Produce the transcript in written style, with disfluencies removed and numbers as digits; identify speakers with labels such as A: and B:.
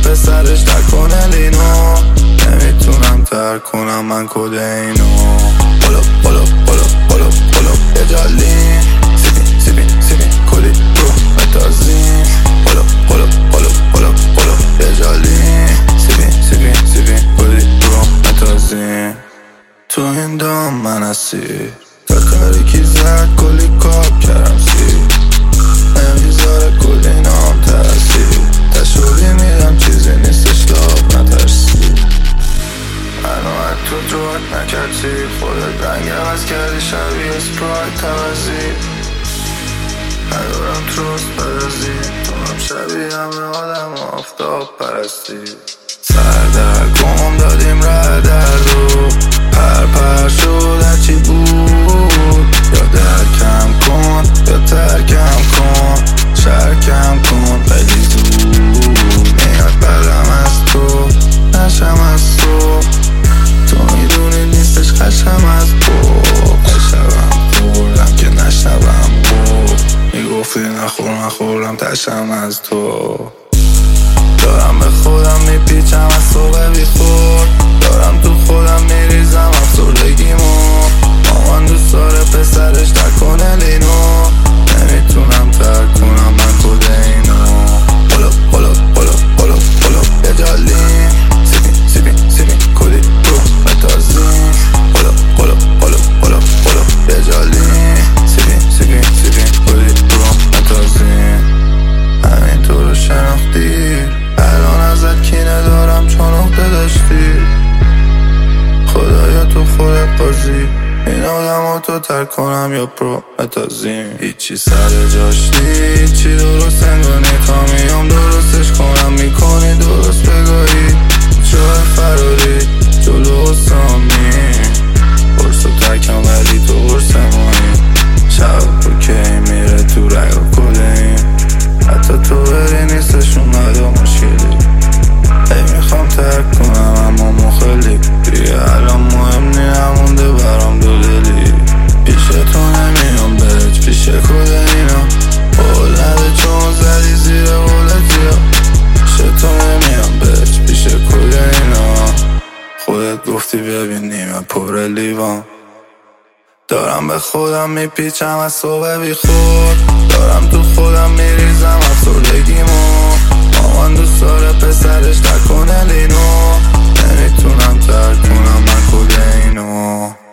A: پسرش کنه لینو. نمیتونم ترک کنم من کد اینو. بالا بالا بالا بالا بالا یه جالین سیبین سیبین سیبین کلی رو متازین. بالا بالا بالا بالا بالا یه جالین سیبین سیبین سیبین کلی رو متازین. تو این دام من اسیر تا کاری کی زد کلی کاب کردم سیر. نمیذاره کلی نام ترسید تشوری میرم چیزی نیستش لاب نترسی. منو از تو جوت نکردی خودت رنگ عوض کردی شبیه اسپرایت توزی. ندارم تروست برازی تونم شبیه همه آدم آفتاب پرستی. سردر گم دادیم ره دردو پر پر شد هرچی بود. یا درکم کن یا ترکم کن شرکم کن خیلی زود. میاد بدم از تو نشم از تو. تو میدونی نیستش خشم از قشبم خوردم که نشنوم میگفتی نخور نخورم تشم از تو. دارم به خودم میپیچم از صبح بی خود. دارم تو خودم میریزم افسردگیمو. مامان دوست داره پسرش کنه لینو. نمیتونم ترک کنم من کد اینو. بالا بالا بالا بالا بالا یه جالین سیبین سیبین سیبین کلی رو متازین. بالا بالا بالا بالا بالا یه جالین سیبین سیبین سیبین کلی رو متازین. همینطور رو شناختی الان ازت کینه دارم چون عقده داشتی. خدایا تو خودت بازی این آدم تو ترک کنم یا پرو متازیم. هیچی سر جاش هیچی درست انگانی تا میام درستش کنم میکنی درست بگاهی. جای فراری جلو سامی برس و ترکم ولی تو برس مایی. شب اوکی میره تو رگ و کلیم حتی تو بری نیستشون ندا مشکلی. ای میخوام ترک کنم اما مخلی دیگه الان مهم نی نمونده برام دو دلی. پیش تو نمیام بهت پیش کد اینا. قول نده چون زدی زیر قولتیا. پیش تو نمیام بهت پیش کد اینا. خودت گفتی ببین نیمه پر لیوان. دارم به خودم میپیچم از صبح بی خود. دارم تو خودم میریزم افسردگیمو. مامان دوست داره پسرش کنه لینو. نمیتونم ترک کنم من کد اینو.